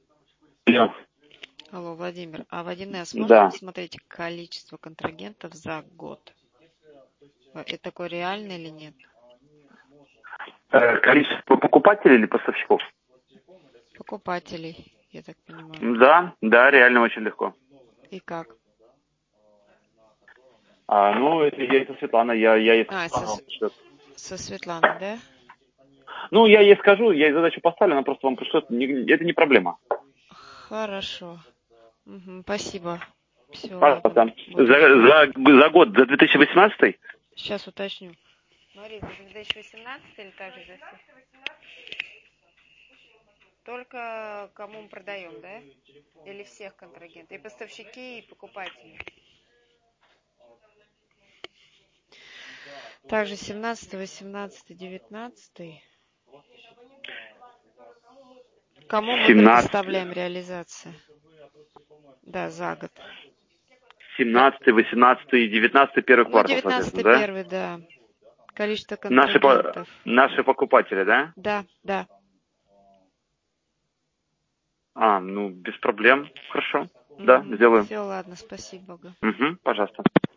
Алло. Алло, Владимир, а в 1С можно Да. посмотреть количество контрагентов за год? Это такое реально или нет? Количество покупателей или поставщиков? Покупателей, я так понимаю. Да, реально очень легко. И как? Это я со Светланой, я ей сказал, что... Со Светланой, да? Ну, я ей скажу, я ей задачу поставлю, она просто вам пришлет, это не проблема. Хорошо. Спасибо. Все, ладно. Пожалуйста. За год, за 2018? Сейчас уточню. Смотри, за 2018 или также за всех? Только кому мы продаем, да? Или всех контрагентов? И поставщики, и покупатели. Также 17, 18, 19. Кому мы 17, предоставляем реализацию? Да, за год. 17, 18 и 19 первый квартал, 19 соответственно, да? первый, да. Количество контрагентов. Наши покупатели, да? Да. Без проблем. Хорошо. Да, сделаем. Все, ладно, спасибо. Пожалуйста.